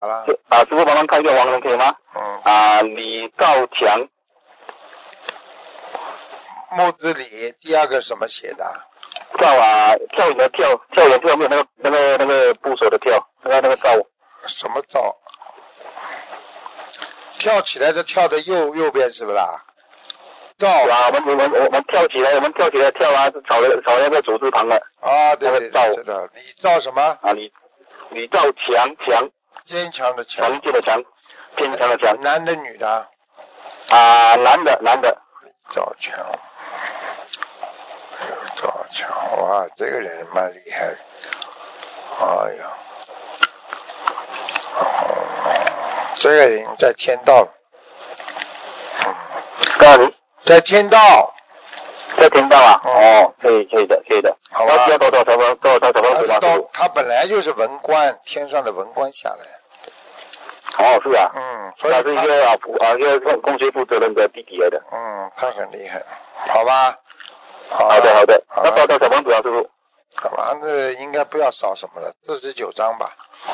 好了。 师傅帮忙看一个亡人可以吗？李兆强。 木字李，第二个什么写的？ 跳远的跳，跳远跳没有那个部首的跳，那个兆。 什么兆？跳起来的跳的右边是不啦？兆啊，我们跳起来，跳啊，是少了那个主字旁的。 啊，对对， 兆知道。李兆什么？ 李兆强， 坚强的强， 强健的强，坚强的强。 男的女的？ 男的。 李兆强，哇，这个人蛮厉害的。哎呀，这个人在天道。在天道。 在天道啊？哦，可以的。 好吧。 要多少小方？ 他本来就是文官，天上的文官下来。 哦，是啊。 所以他是一个公学负责人的弟弟来的。 他很厉害。好吧。 好的。那多少小方子啊，师傅？ 小房子应该不要烧什么了，49张吧。